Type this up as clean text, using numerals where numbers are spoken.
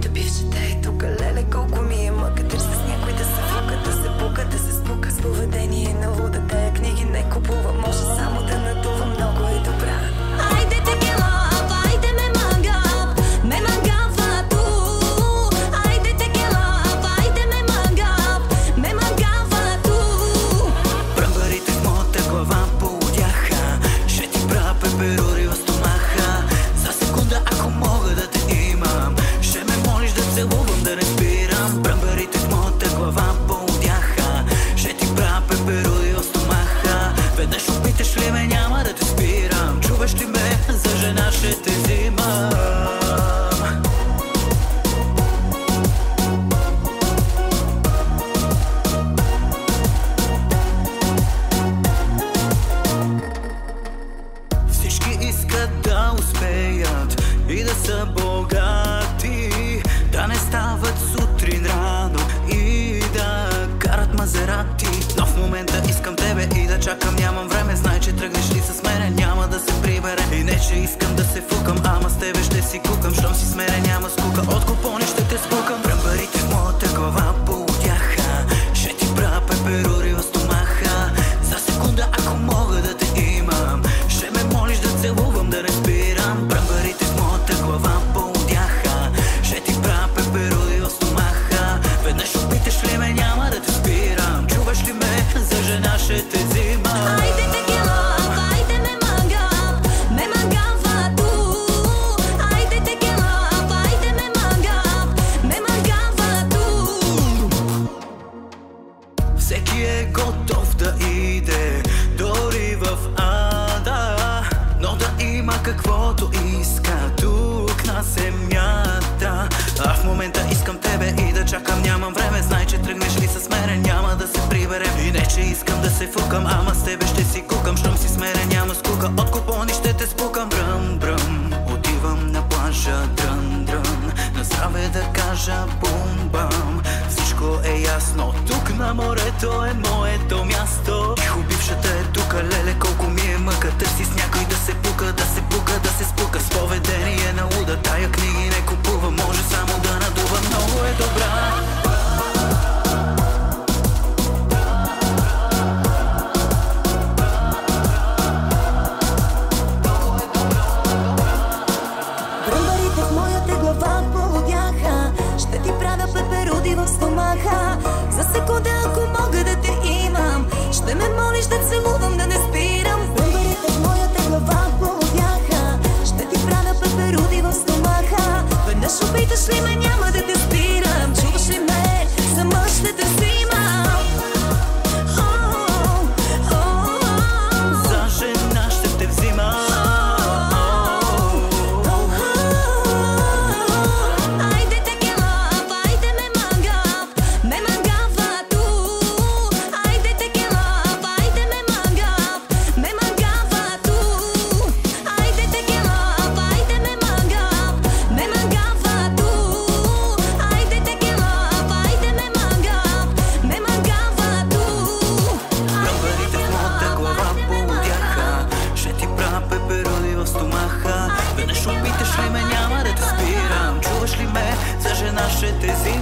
моята бившата е тука. Леле, колко ми е мъка. Търся с някой да се фука, да се пука, да се спука. С поведение на луда, тая книги не купувам. Може само да надува, много е добра. Айде текела, айде ме мангап, ме мангапва ту. Айде текела, айде ме мангап, ме мангапва ту. Бръмбарите в моята глава поудяха. Ще ти правя пеперури в стомаха. За секунда, ако мога да те имам, ще ме молиш да целувам, да не спирам. Бръмбарите в моята глава поудяха. Ще ти правя пеперури в стомаха. Веднъж опиташ ли ме, няма да те спирам. Чуваш ли ме, за жена ще те взимам. Всички искат да успеят и да са богати, да не стават сутрин рано и да карат Мазерати. Но в момента искам тебе и да чакам, нямам време. Знай, че тръгнеш ли с мене, няма да се прибере. И не, че искам да се фукам, ама с тебе ще си кукам. Щом си с мене, няма скука, от купони ще те спукам. Бръмбарите в моята глава поудяха. Ще ти правя пеперури в стомаха. За секунда, ако мога да те имам, ще ме молиш да целувам, да не спирам. Бръмбарите в моята глава поудяха. Ще ти правя пеперури в стомаха. Веднъж опиташ ли ме, няма да те спирам. Чуваш ли ме, за жена ще те взимам. Айде текела, айде ме мангап, ме мангапва ту. Айде текела, айде ме мангап, ме мангапва ту. Всеки е готов да иде, дори в ада, но да има каквото иска тук на земята. А в момента искам тебе и да чакам, нямам време. Знай, че тръгнеш ли с мене, няма да се приберем. И не, че искам да се фукам, ама с тебе ще си кукам. Щом си с мене, няма скука, от купони ще те спукам. Бръм, бръм, отивам на плажа, дрън, дрън. На здраве да кажа бум, бам. Всичко е ясно, тук на морето е моето място. Тихо, бившата е тука, леле, колко ми е мъка. Търси с някой да се пука, да се пука, да се спука. С поведение на луда, тая книги не купува. Може само да надува, много е добра. Бръмбарите в моята глава поудяха. Ще ти правя пеперуди в стомаха. За секунда, ако мога да те имам, ще ме молиш да целувам, да не спирам. Бръмбарите в моята глава поудяха. Ще ти правя пеперуди в стомаха. Веднъж опиташ ли ме, няма да те спирам. Чуваш ли ме, за мъж ще те взимам. За жена ще те взимам. Айде текела, айде ме мангап, ме мангапва ту. Айде текела, айде ме мангап, ме мангапва ту. Айде текела, айде ме мангап, ме мангапва ту. Айде текела, айде ме мангап, ме мангапва ту. Бръмбарите в моята глава поудяха. Ще ти правя пеперуди в стомаха. Веднъж опиташ ли ме, няма да те спирам. Чуваш ли ме, за жена ще те взимам.